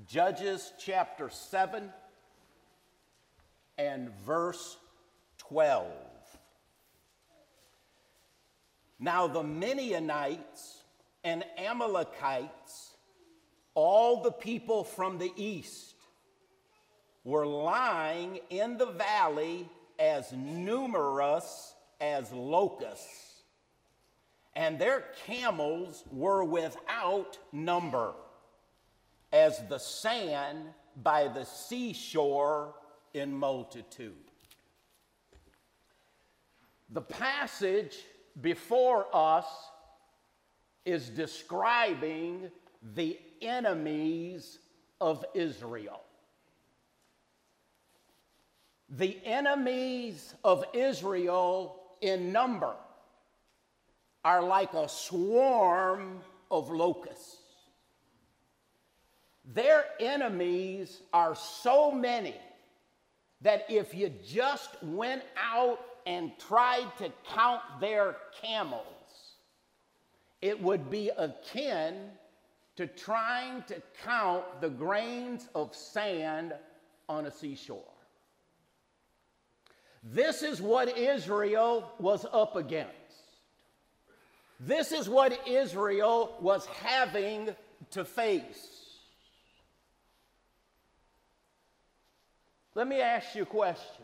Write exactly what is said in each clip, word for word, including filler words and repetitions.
Judges chapter seven and verse twelve. Now the Midianites and Amalekites, all the people from the east, were lying in the valley as numerous as locusts, and their camels were without number, as the sand by the seashore in multitude. The passage before us is describing the enemies of Israel. The enemies of Israel in number are like a swarm of locusts. Their enemies are so many that if you just went out and tried to count their camels, it would be akin to trying to count the grains of sand on a seashore. This is what Israel was up against. This is what Israel was having to face. Let me ask you a question.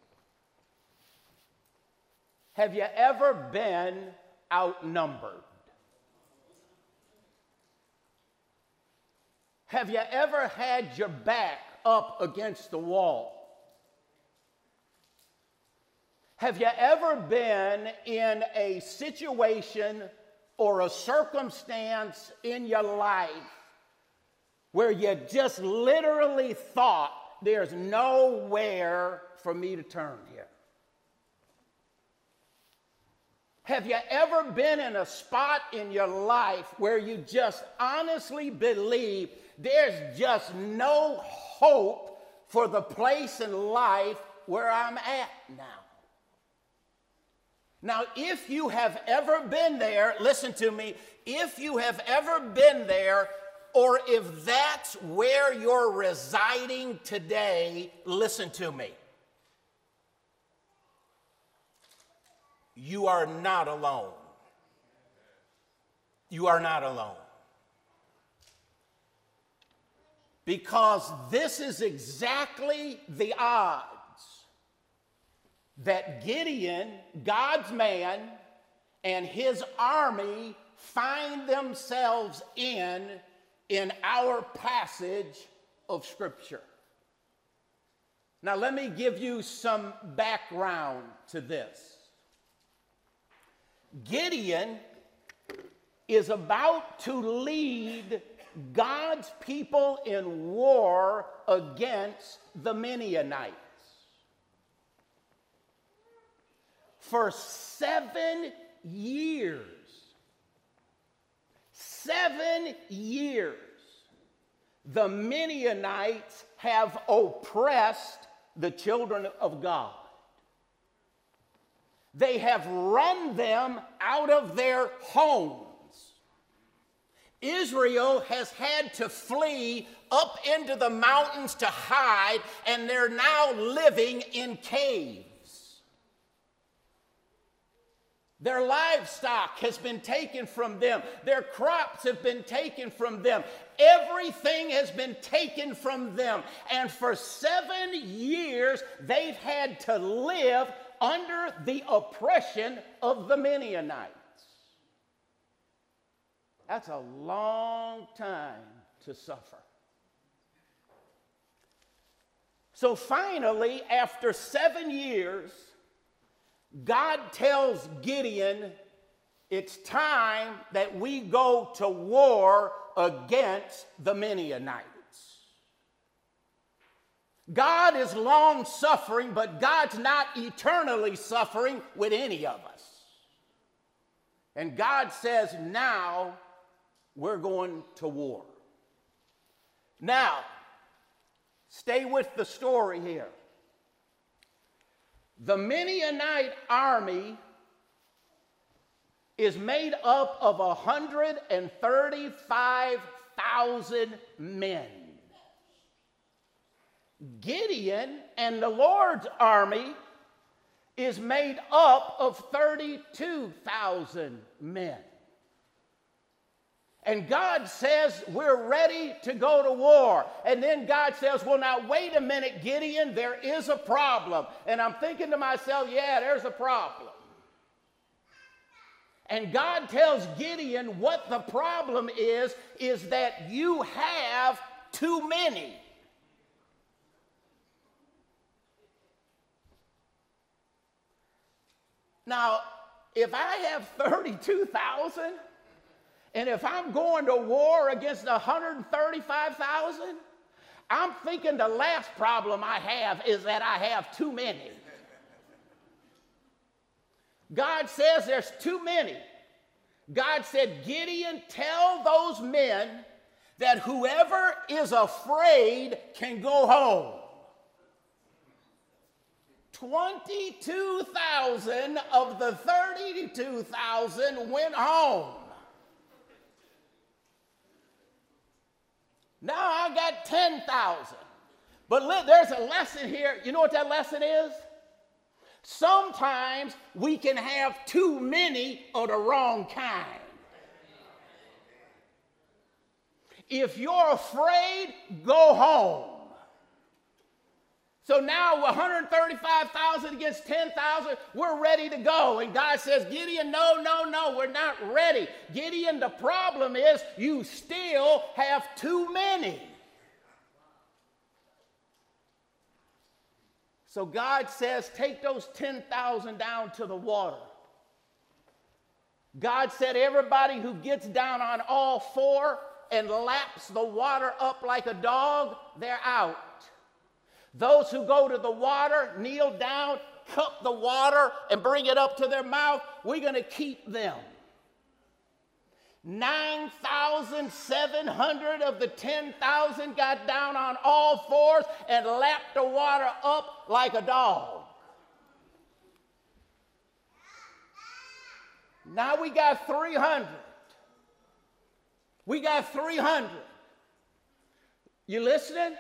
Have you ever been outnumbered? Have you ever had your back up against the wall? Have you ever been in a situation or a circumstance in your life where you just literally thought, there's nowhere for me to turn here? Have you ever been in a spot in your life where you just honestly believe there's just no hope for the place in life where I'm at now? Now, if you have ever been there, listen to me, if you have ever been there, or if that's where you're residing today, listen to me. You are not alone. You are not alone. Because this is exactly the odds that Gideon, God's man, and his army find themselves in in our passage of Scripture. Now, let me give you some background to this. Gideon is about to lead God's people in war against the Midianites. For seven years, seven years, the Midianites have oppressed the children of God. They have run them out of their homes. Israel has had to flee up into the mountains to hide, and they're now living in caves. Their livestock has been taken from them. Their crops have been taken from them. Everything has been taken from them. And for seven years, they've had to live under the oppression of the Midianites. That's a long time to suffer. So finally, after seven years, God tells Gideon, it's time that we go to war against the Midianites. God is long suffering, but God's not eternally suffering with any of us. And God says, now we're going to war. Now, stay with the story here. The Midianite army is made up of one hundred thirty-five thousand men. Gideon and the Lord's army is made up of thirty-two thousand men. And God says, we're ready to go to war. And then God says, well, now wait a minute, Gideon, there is a problem. And I'm thinking to myself, yeah, there's a problem. And God tells Gideon what the problem is, is that you have too many. Now, if I have thirty-two thousand, and if I'm going to war against one hundred thirty-five thousand, I'm thinking the last problem I have is that I have too many. God says there's too many. God said, Gideon, tell those men that whoever is afraid can go home. twenty-two thousand of the thirty-two thousand went home. Now I got ten thousand. But li- there's a lesson here. You know what that lesson is? Sometimes we can have too many of the wrong kind. If you're afraid, go home. So now one hundred thirty-five thousand against ten thousand, we're ready to go. And God says, Gideon, no, no, no, we're not ready. Gideon, the problem is you still have too many. So God says, take those ten thousand down to the water. God said, everybody who gets down on all four and laps the water up like a dog, they're out. Those who go to the water, kneel down, cup the water, and bring it up to their mouth, we're going to keep them. nine thousand seven hundred of the ten thousand got down on all fours and lapped the water up like a dog. Now we got three hundred. We got three hundred. You listening?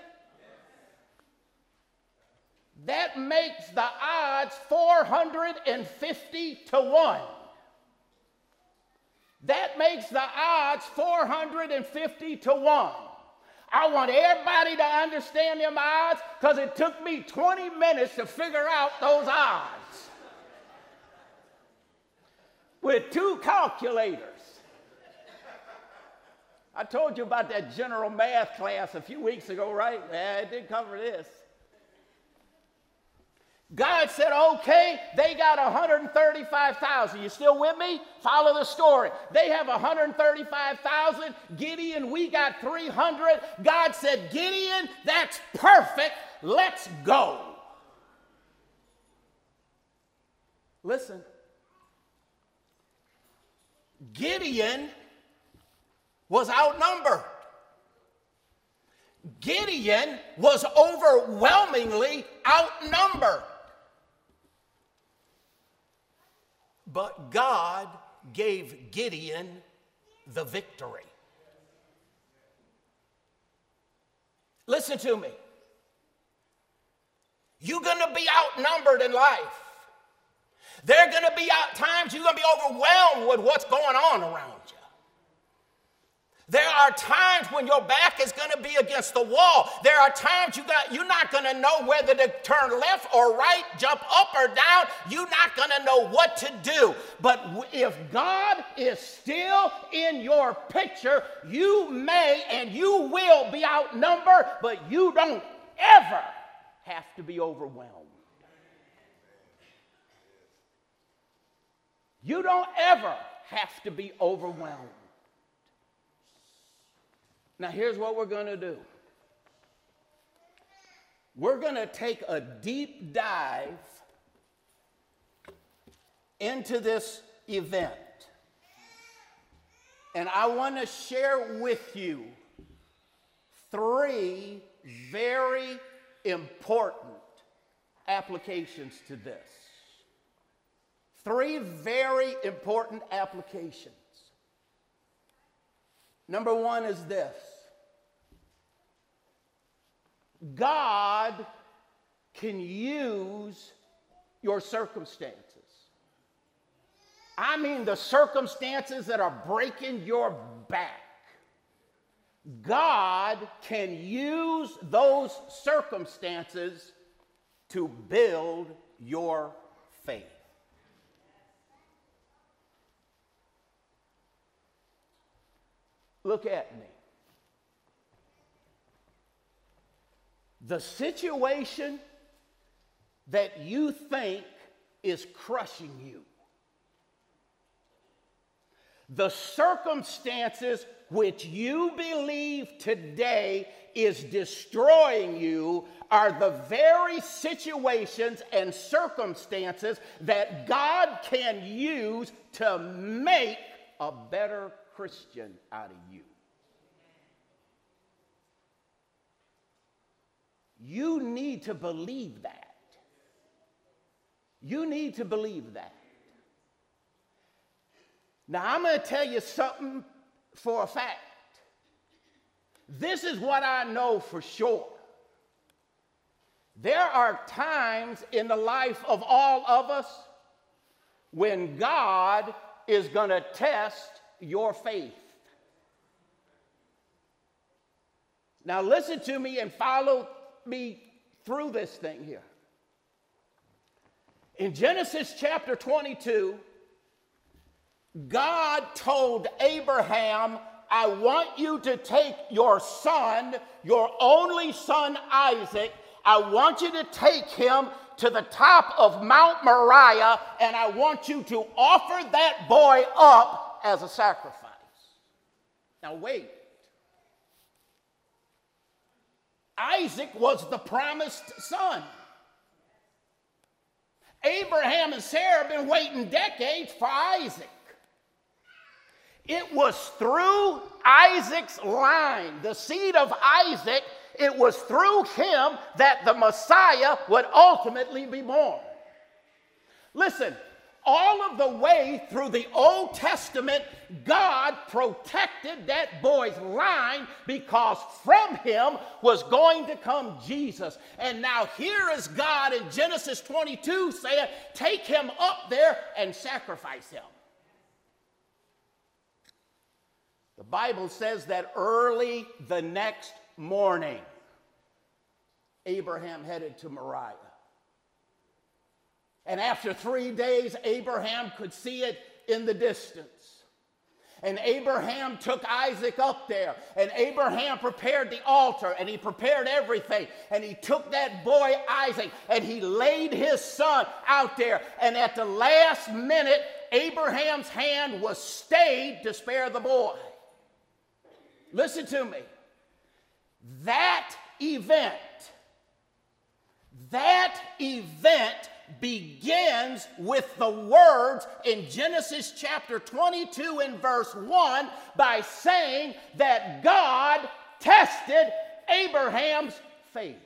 That makes the odds four hundred fifty to one. That makes the odds four hundred fifty to one. I want everybody to understand them odds because it took me twenty minutes to figure out those odds. With two calculators. I told you about that general math class a few weeks ago, right? Yeah, it did cover this. God said, okay, they got one hundred thirty-five thousand. You still with me? Follow the story. They have one hundred thirty-five thousand. Gideon, we got three hundred. God said, Gideon, that's perfect. Let's go. Listen. Gideon was outnumbered. Gideon was overwhelmingly outnumbered. But God gave Gideon the victory. Listen to me. You're going to be outnumbered in life. There are going to be out times you're going to be overwhelmed with what's going on around you. There are times when your back is going to be against the wall. There are times you got, you're not going to know whether to turn left or right, jump up or down. You're not going to know what to do. But if God is still in your picture, you may and you will be outnumbered, but you don't ever have to be overwhelmed. You don't ever have to be overwhelmed. Now, here's what we're going to do. We're going to take a deep dive into this event. And I want to share with you three very important applications to this. Three very important applications. Number one is this. God can use your circumstances. I mean the circumstances that are breaking your back. God can use those circumstances to build your faith. Look at me. The situation that you think is crushing you, the circumstances which you believe today is destroying you, are the very situations and circumstances that God can use to make a better Christian out of you. You need to believe that. You need to believe that. Now, I'm going to tell you something for a fact. This is what I know for sure. There are times in the life of all of us when God is going to test your faith. Now, listen to me and follow me through this thing here. In Genesis chapter twenty-two, God told Abraham, I want you to take your son, your only son Isaac, I want you to take him to the top of Mount Moriah, and I want you to offer that boy up as a sacrifice. Now wait. Isaac was the promised son. Abraham and Sarah have been waiting decades for Isaac. It was through Isaac's line, the seed of Isaac, it was through him that the Messiah would ultimately be born. Listen, all of the way through the Old Testament, God protected that boy's line because from him was going to come Jesus. And now here is God in Genesis twenty-two saying, take him up there and sacrifice him. The Bible says that early the next morning, Abraham headed to Moriah. And after three days, Abraham could see it in the distance. And Abraham took Isaac up there. And Abraham prepared the altar. And he prepared everything. And he took that boy Isaac. And he laid his son out there. And at the last minute, Abraham's hand was stayed to spare the boy. Listen to me. That event, that event begins with the words in Genesis chapter twenty-two and verse one by saying that God tested Abraham's faith.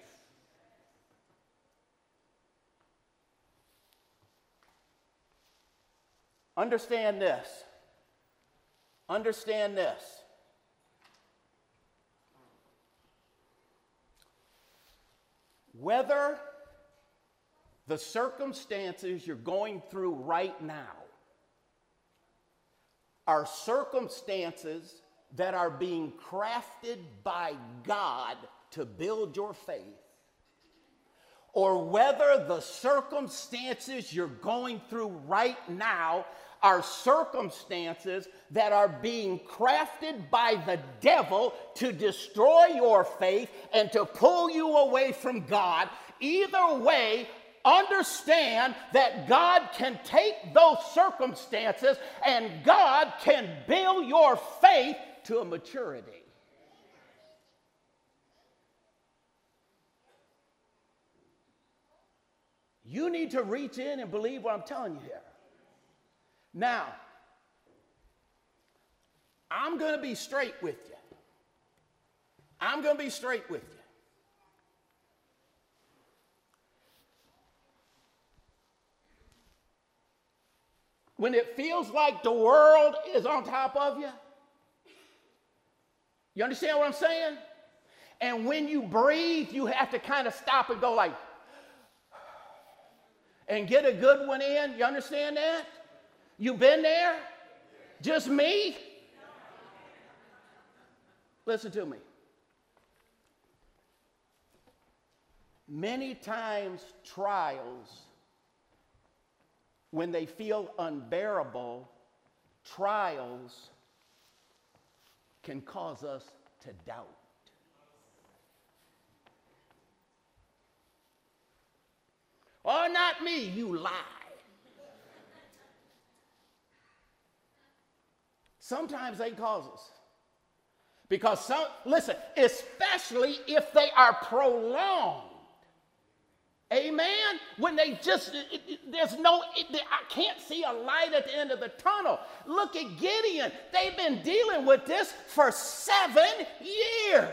Understand this. Understand this. Whether the circumstances you're going through right now are circumstances that are being crafted by God to build your faith, or whether the circumstances you're going through right now are circumstances that are being crafted by the devil to destroy your faith and to pull you away from God, either way, understand that God can take those circumstances and God can build your faith to a maturity. You need to reach in and believe what I'm telling you here. Now, I'm going to be straight with you. I'm going to be straight with you. When it feels like the world is on top of you, you understand what I'm saying? And when you breathe, you have to kind of stop and go like, and get a good one in. You understand that? You been there? Just me? Listen to me. Many times trials, when they feel unbearable, trials can cause us to doubt. Oh, not me, you lie. Sometimes they cause us. Because some, listen, especially if they are prolonged. Amen? When they just, it, it, there's no, it, I can't see a light at the end of the tunnel. Look at Gideon. They've been dealing with this for seven years.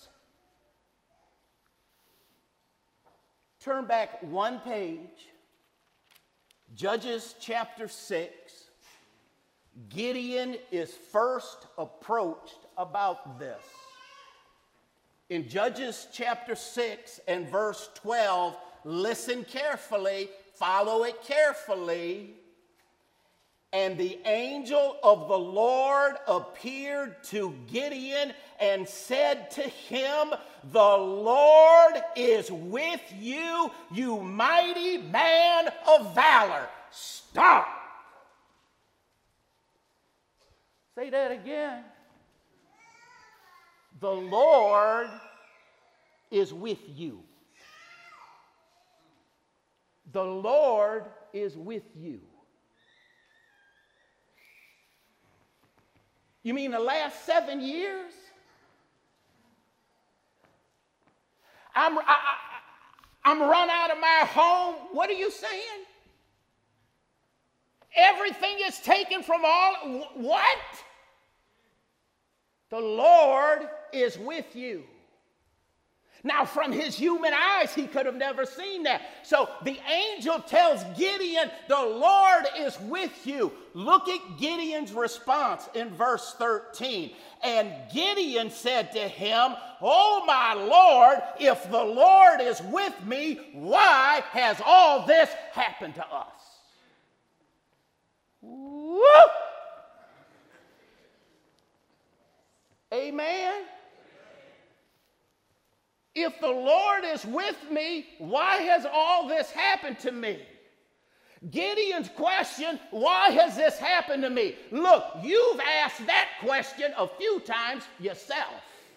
Turn back one page. Judges chapter six. Gideon is first approached about this. In Judges chapter six and verse twelve, listen carefully, follow it carefully. And the angel of the Lord appeared to Gideon and said to him, "The Lord is with you, you mighty man of valor." Stop. Say that again. The Lord is with you. The Lord is with you. You mean the last seven years? I'm, I, I, I'm run out of my home. What are you saying? Everything is taken from all. What? The Lord is with you. Now, from his human eyes, he could have never seen that. So the angel tells Gideon, the Lord is with you. Look at Gideon's response in verse thirteen. And Gideon said to him, "Oh, my Lord, if the Lord is with me, why has all this happened to us?" Woo! Amen. If the Lord is with me, why has all this happened to me? Gideon's question, why has this happened to me? Look, you've asked that question a few times yourself.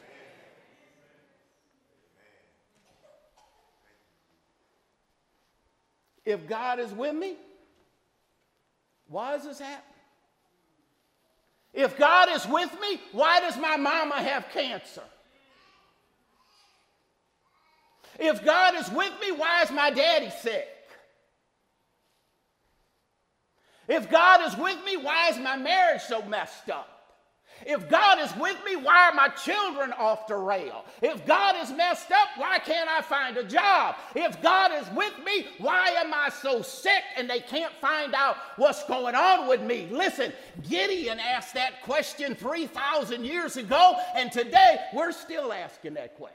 If God is with me, why is this happening? If God is with me, why does my mama have cancer? If God is with me, why is my daddy sick? If God is with me, why is my marriage so messed up? If God is with me, why are my children off the rail? If God is messed up, why can't I find a job? If God is with me, why am I so sick and they can't find out what's going on with me? Listen, Gideon asked that question three thousand years ago, and today we're still asking that question.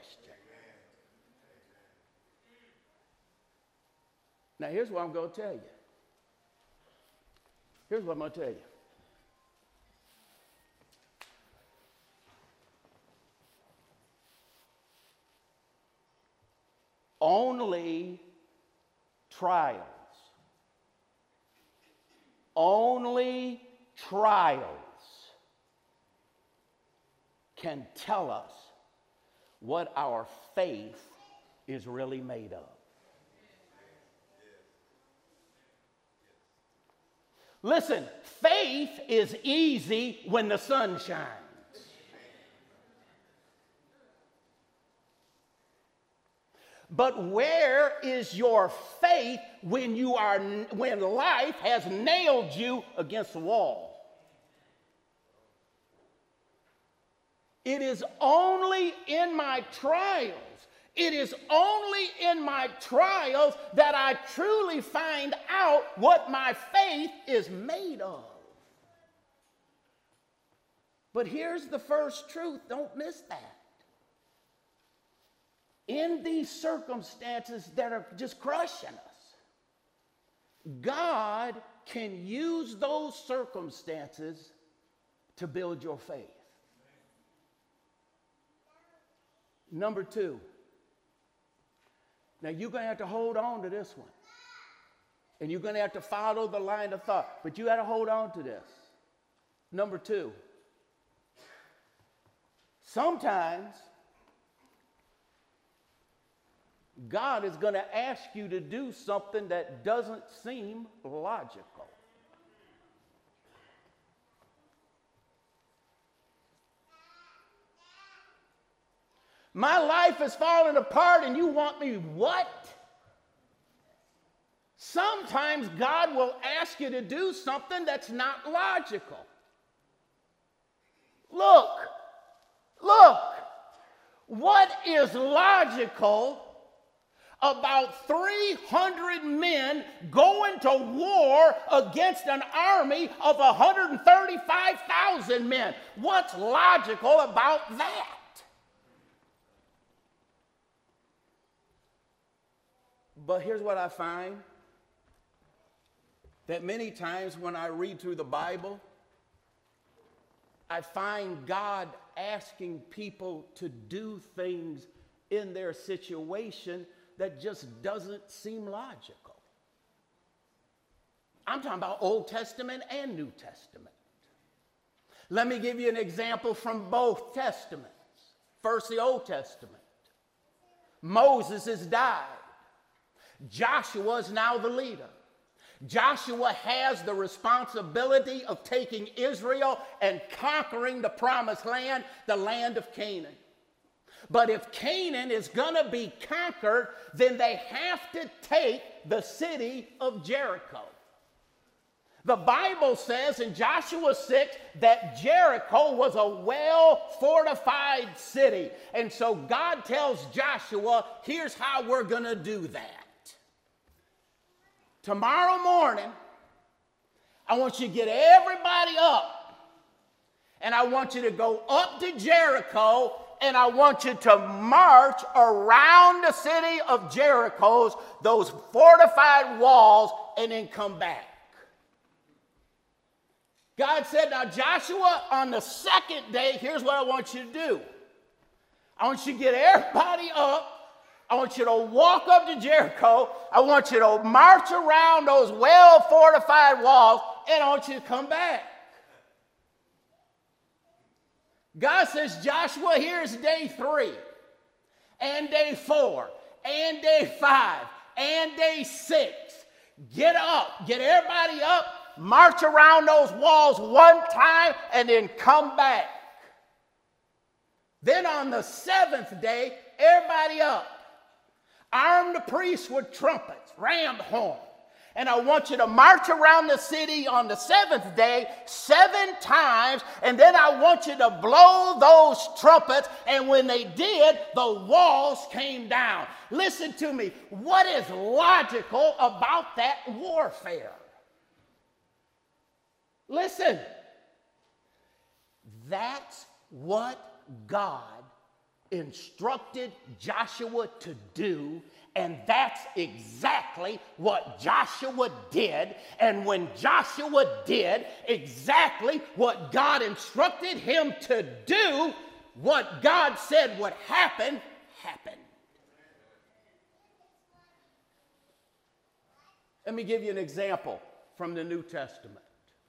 Now, here's what I'm going to tell you. Here's what I'm going to tell you. Only trials, only trials can tell us what our faith is really made of. Listen, faith is easy when the sun shines. But where is your faith when you are when life has nailed you against the wall? It is only in my trials. It is only in my trials that I truly find out what my faith is made of. But here's the first truth. Don't miss that. in these circumstances that are just crushing us, God can use those circumstances to build your faith. Number two, now you're going to have to hold on to this one. And you're going to have to follow the line of thought. But you got to hold on to this. Number two, sometimes God is going to ask you to do something that doesn't seem logical. My life is falling apart and you want me what? Sometimes God will ask you to do something that's not logical. Look, look, what is logical about three hundred men going to war against an army of one hundred thirty-five thousand men? What's logical about that? But here's what I find, that many times when I read through the Bible, I find God asking people to do things in their situation that just doesn't seem logical. I'm talking about Old Testament and New Testament. Let me give you an example from both Testaments. First, the Old Testament. Moses has died. Joshua is now the leader. Joshua has the responsibility of taking Israel and conquering the promised land, the land of Canaan. But if Canaan is going to be conquered, then they have to take the city of Jericho. The Bible says in Joshua six that Jericho was a well-fortified city. And so God tells Joshua, here's how we're going to do that. Tomorrow morning, I want you to get everybody up, and I want you to go up to Jericho, and I want you to march around the city of Jericho's, those fortified walls, and then come back. God said, now Joshua, on the second day, here's what I want you to do. I want you to get everybody up. I want you to walk up to Jericho. I want you to march around those well-fortified walls, and I want you to come back. God says, Joshua, here's day three, and day four, and day five, and day six. Get up. Get everybody up. March around those walls one time, and then come back. Then on the seventh day, everybody up. Arm the priests with trumpets, ram horn. And I want you to march around the city on the seventh day seven times, and then I want you to blow those trumpets, and when they did, the walls came down. Listen to me. What is logical about that warfare? Listen. That's what God instructed Joshua to do, and that's exactly what Joshua did. And when Joshua did exactly what God instructed him to do, what God said would happen, happened. Let me give you an example from the New Testament.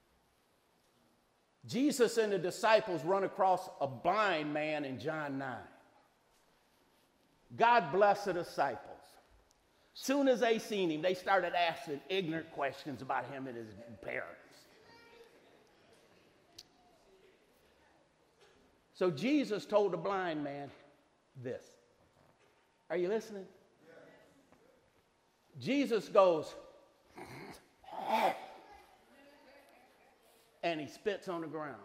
Jesus and the disciples run across a blind man in John nine. God bless the disciples. Soon as they seen him, they started asking ignorant questions about him and his parents. So Jesus told the blind man this. Are you listening? Jesus goes, and he spits on the ground.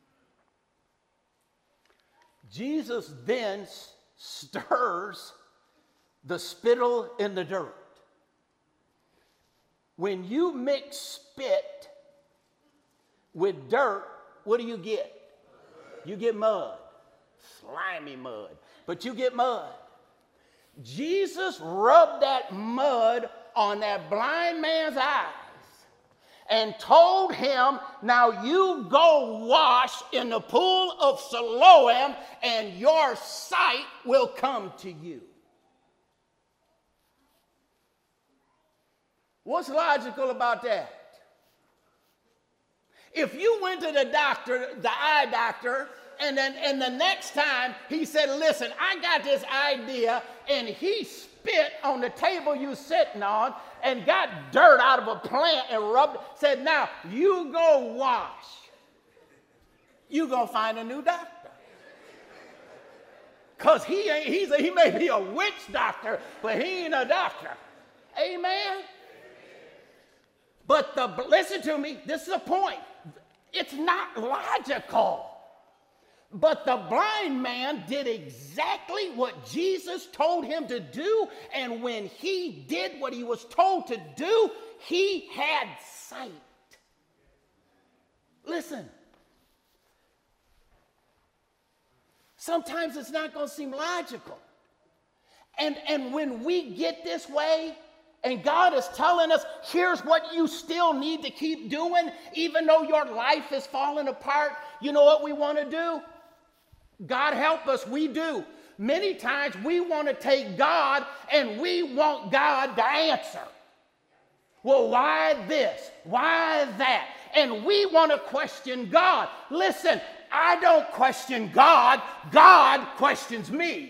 Jesus then stirs the spittle in the dirt. When you mix spit with dirt, what do you get? You get mud, slimy mud, but you get mud. Jesus rubbed that mud on that blind man's eyes and told him, now you go wash in the pool of Siloam and your sight will come to you. What's logical about that? If you went to the doctor, the eye doctor, and then and the next time he said, listen, I got this idea, and he spit on the table you sitting on and got dirt out of a plant and rubbed it, said, now you go wash. You gonna find a new doctor. Because he ain't, he's a, he may be a witch doctor, but he ain't a doctor. Amen? But the, listen to me, this is the point. It's not logical. But the blind man did exactly what Jesus told him to do, and when he did what he was told to do, he had sight. Listen, sometimes it's not going to seem logical. And, and when we get this way, and God is telling us, here's what you still need to keep doing, even though your life is falling apart, you know what we want to do? God help us, we do. Many times we want to take God and we want God to answer. Well, why this? Why that? And we want to question God. Listen, I don't question God. God questions me.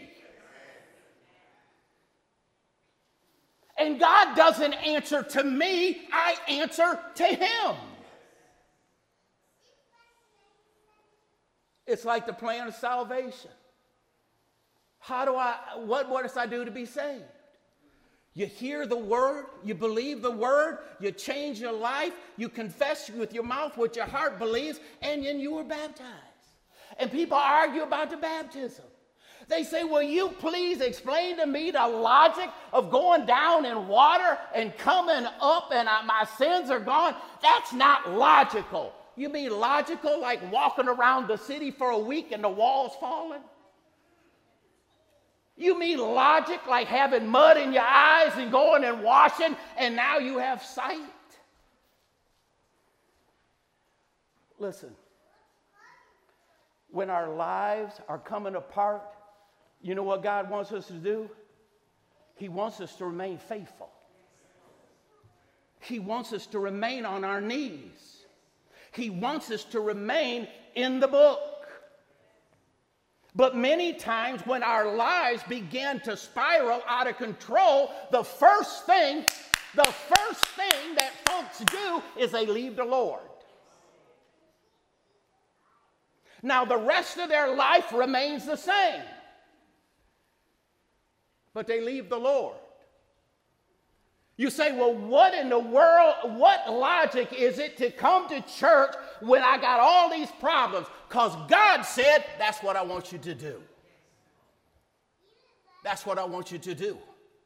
And God doesn't answer to me, I answer to him. It's like the plan of salvation. How do I, what must I do to be saved? You hear the word, you believe the word, you change your life, you confess with your mouth what your heart believes, and then you were baptized. And people argue about the baptism. They say, will you please explain to me the logic of going down in water and coming up and I, my sins are gone? That's not logical. You mean logical like walking around the city for a week and the walls falling? You mean logic like having mud in your eyes and going and washing and now you have sight? Listen, when our lives are coming apart, you know what God wants us to do? He wants us to remain faithful. He wants us to remain on our knees. He wants us to remain in the book. But many times when our lives begin to spiral out of control, the first thing, the first thing that folks do is they leave the Lord. Now the rest of their life remains the same. But they leave the Lord. You say, well, what in the world, what logic is it to come to church when I got all these problems? Because God said, that's what I want you to do. That's what I want you to do.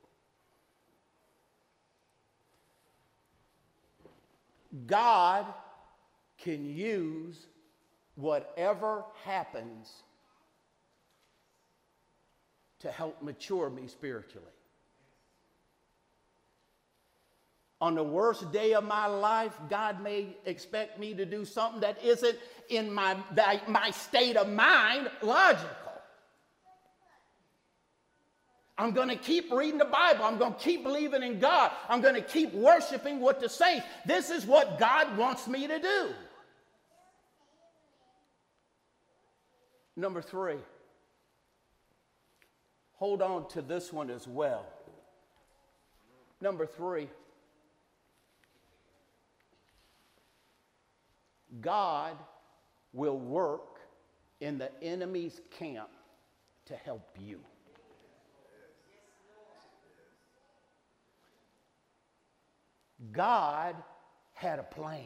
God can use whatever happens to help mature me spiritually. On the worst day of my life, God may expect me to do something that isn't in my, my state of mind logical. I'm going to keep reading the Bible. I'm going to keep believing in God. I'm going to keep worshiping with the saints. This is what God wants me to do. Number three. Hold on to this one as well. Number three, God will work in the enemy's camp to help you. God had a plan.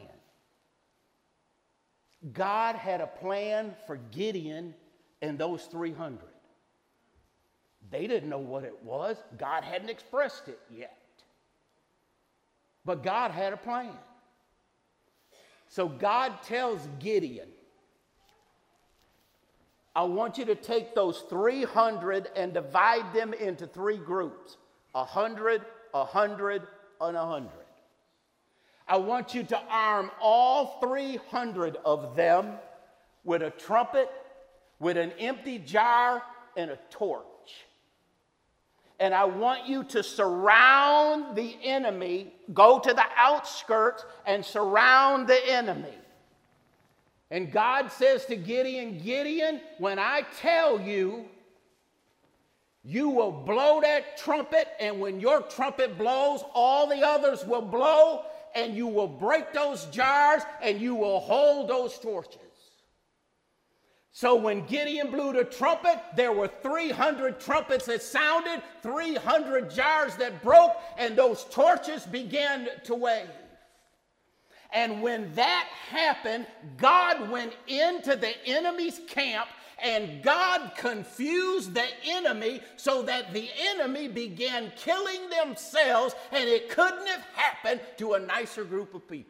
God had a plan for Gideon and those three hundred. They didn't know what it was. God hadn't expressed it yet. But God had a plan. So God tells Gideon, I want you to take those three hundred and divide them into three groups, a hundred, a hundred, and a hundred. I want you to arm all three hundred of them with a trumpet, with an empty jar, and a torch. And I want you to surround the enemy, go to the outskirts and surround the enemy. And God says to Gideon, Gideon, when I tell you, you will blow that trumpet, and when your trumpet blows, all the others will blow, and you will break those jars, and you will hold those torches. So when Gideon blew the trumpet, there were three hundred trumpets that sounded, three hundred jars that broke, and those torches began to wave. And when that happened, God went into the enemy's camp, and God confused the enemy so that the enemy began killing themselves, and it couldn't have happened to a nicer group of people.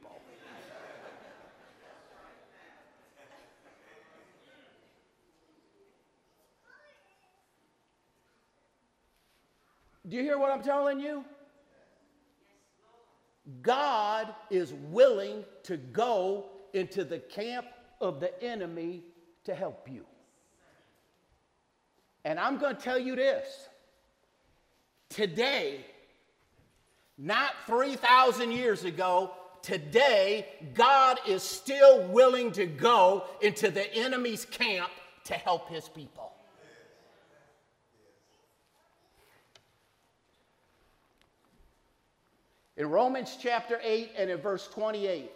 Do you hear what I'm telling you? God is willing to go into the camp of the enemy to help you. And I'm going to tell you this. Today, not three thousand years ago, today, God is still willing to go into the enemy's camp to help his people. In Romans chapter eight and in verse twenty-eight,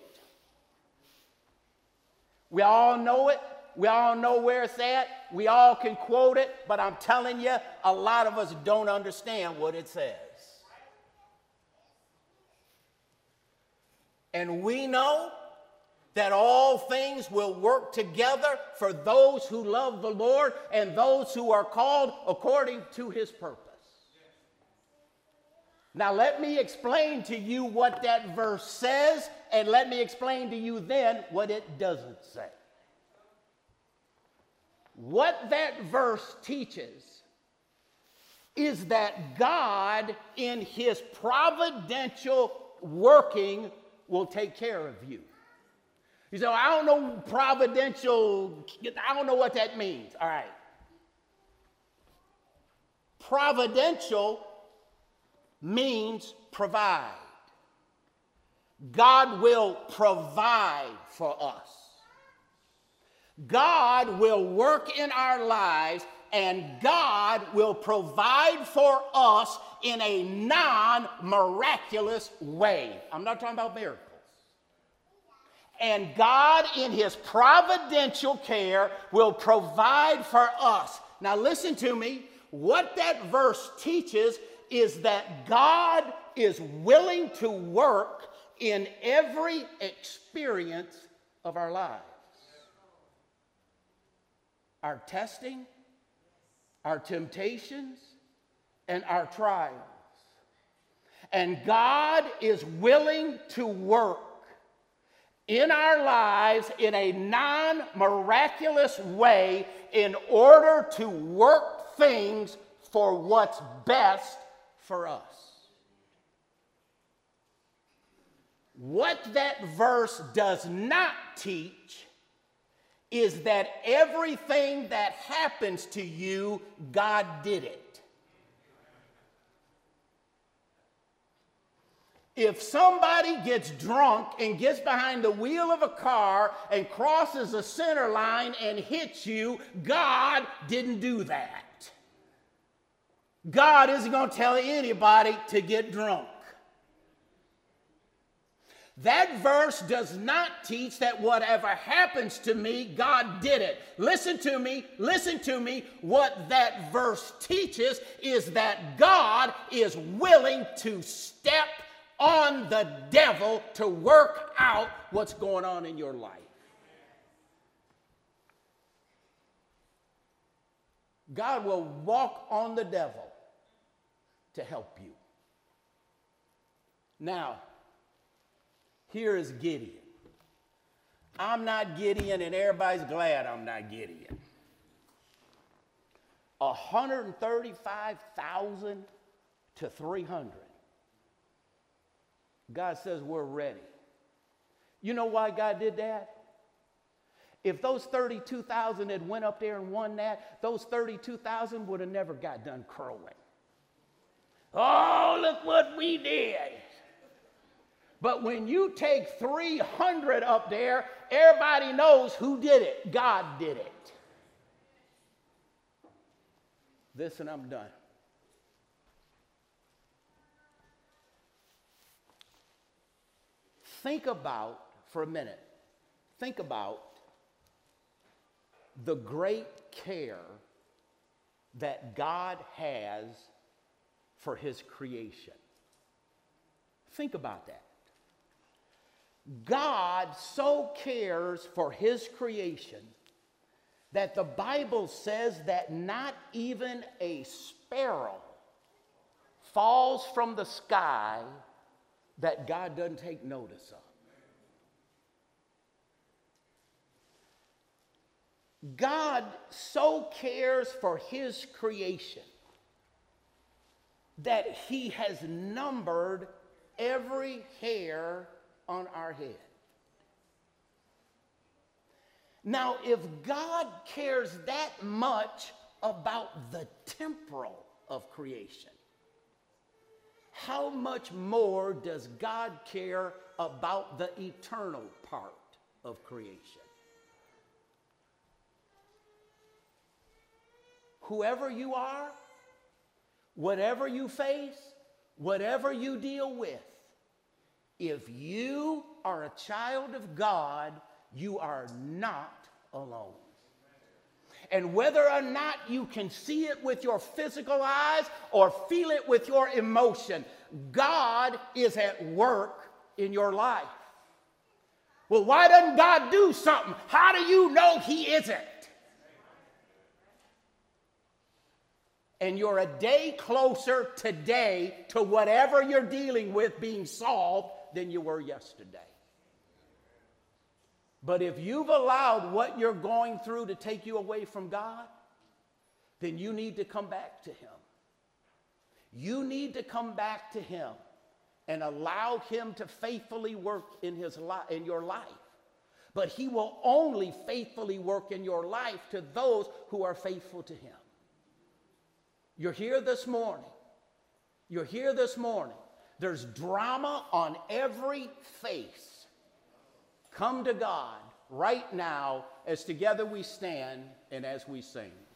we all know it. We all know where it's at. We all can quote it. But I'm telling you, a lot of us don't understand what it says. And we know that all things will work together for those who love the Lord and those who are called according to his purpose. Now let me explain to you what that verse says, and let me explain to you then what it doesn't say. What that verse teaches is that God, in his providential working, will take care of you. You say, well, I don't know providential, I don't know what that means. All right. Providential means provide. God will provide for us. God will work in our lives, and God will provide for us in a non-miraculous way. I'm not talking about miracles. And God, in his providential care, will provide for us. Now listen to me. What that verse teaches is that God is willing to work in every experience of our lives. Our testing, our temptations, and our trials. And God is willing to work in our lives in a non-miraculous way in order to work things for what's best for us. What that verse does not teach is that everything that happens to you, God did it. If somebody gets drunk and gets behind the wheel of a car and crosses a center line and hits you, God didn't do that. God isn't going to tell anybody to get drunk. That verse does not teach that whatever happens to me, God did it. Listen to me, listen to me. What that verse teaches is that God is willing to step on the devil to work out what's going on in your life. God will walk on the devil to help you. Now, here is Gideon. I'm not Gideon, and everybody's glad I'm not Gideon. one hundred thirty-five thousand to three hundred. God says we're ready. You know why God did that? If those thirty-two thousand had went up there and won that, those thirty-two thousand would have never got done crowing. Oh, look what we did. But when you take three hundred up there, everybody knows who did it. God did it. Listen, I'm done. Think about, for a minute, think about the great care that God has for his creation. Think about that. God so cares for his creation that the Bible says that not even a sparrow falls from the sky that God doesn't take notice of. God so cares for his creation that he has numbered every hair on our head. Now, if God cares that much about the temporal of creation, how much more does God care about the eternal part of creation? Whoever you are, whatever you face, whatever you deal with, if you are a child of God, you are not alone. And whether or not you can see it with your physical eyes or feel it with your emotion, God is at work in your life. Well, why doesn't God do something? How do you know he isn't? And you're a day closer today to whatever you're dealing with being solved than you were yesterday. But if you've allowed what you're going through to take you away from God, then you need to come back to him. You need to come back to him and allow him to faithfully work in his li- in your life. But he will only faithfully work in your life to those who are faithful to him. You're here this morning. You're here this morning. There's drama on every face. Come to God right now as together we stand and as we sing.